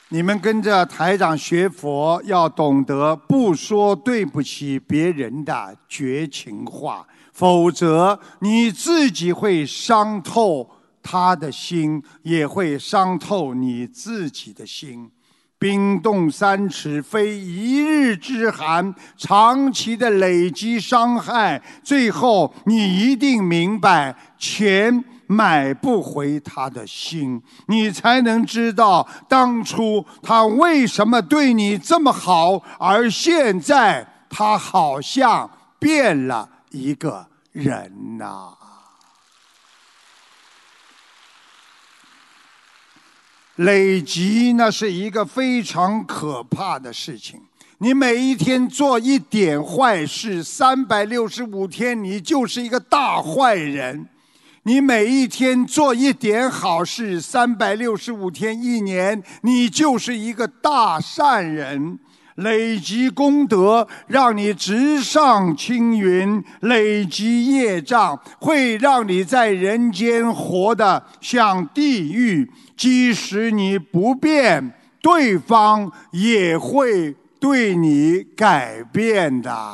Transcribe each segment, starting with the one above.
你们跟着台长学佛，要懂得不说对不起别人的绝情话，否则你自己会伤透他的心，也会伤透你自己的心。冰冻三尺非一日之寒，长期的累积伤害，最后你一定明白，钱买不回他的心，你才能知道当初他为什么对你这么好，而现在他好像变了一个人呐。累积那是一个非常可怕的事情，你每一天做一点坏事，365天你就是一个大坏人。你每一天做一点好事，365天1年，你就是一个大善人。累积功德，让你直上青云；累积业障，会让你在人间活得像地狱。即使你不变，对方也会对你改变的。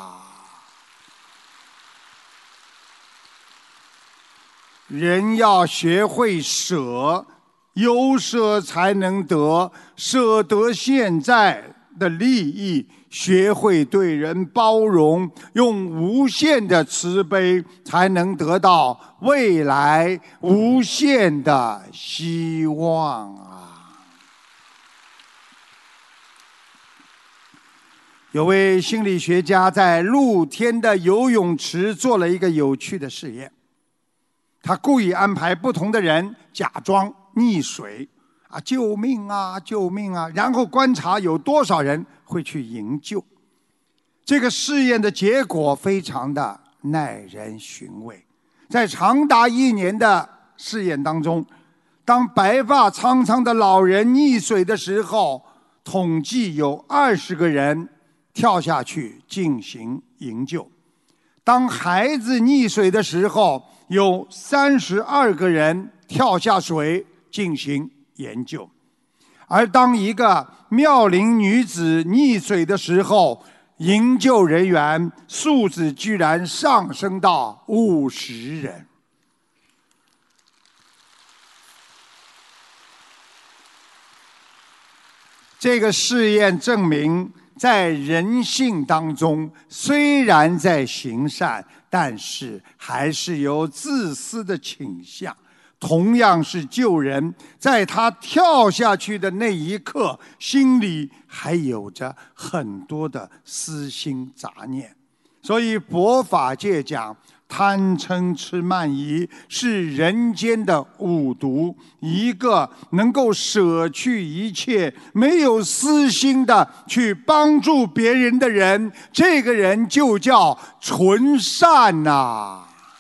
人要学会舍，有舍才能得，舍得现在的利益，学会对人包容，用无限的慈悲，才能得到未来无限的希望啊！有位心理学家在露天的游泳池做了一个有趣的试验，他故意安排不同的人假装溺水。救命啊！救命啊！然后观察有多少人会去营救。这个试验的结果非常的耐人寻味。在长达1年的试验当中，当白发苍苍的老人溺水的时候，统计有20个人跳下去进行营救；当孩子溺水的时候，有32个人跳下水进行研究。而当一个妙龄女子溺水的时候，营救人员数字居然上升到50人。这个试验证明，在人性当中，虽然在行善，但是还是有自私的倾向。同样是救人，在他跳下去的那一刻，心里还有着很多的私心杂念。所以佛法界讲，贪嗔痴慢疑是人间的5毒，一个能够舍去一切，没有私心的去帮助别人的人，这个人就叫纯善呐。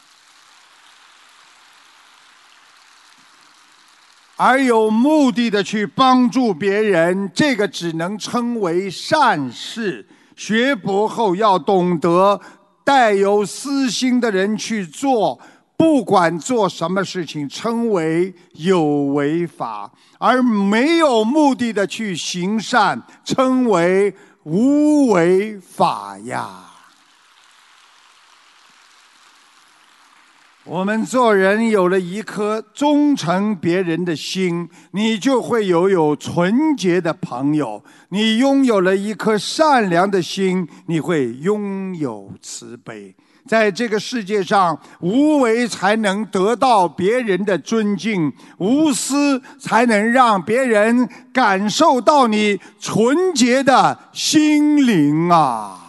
而有目的的去帮助别人，这个只能称为善事。学佛后要懂得，带有私心的人去做，不管做什么事情，称为有为法；而没有目的的去行善，称为无为法呀。我们做人有了一颗忠诚别人的心，你就会有纯洁的朋友；你拥有了一颗善良的心，你会拥有慈悲。在这个世界上，无为才能得到别人的尊敬，无私才能让别人感受到你纯洁的心灵啊！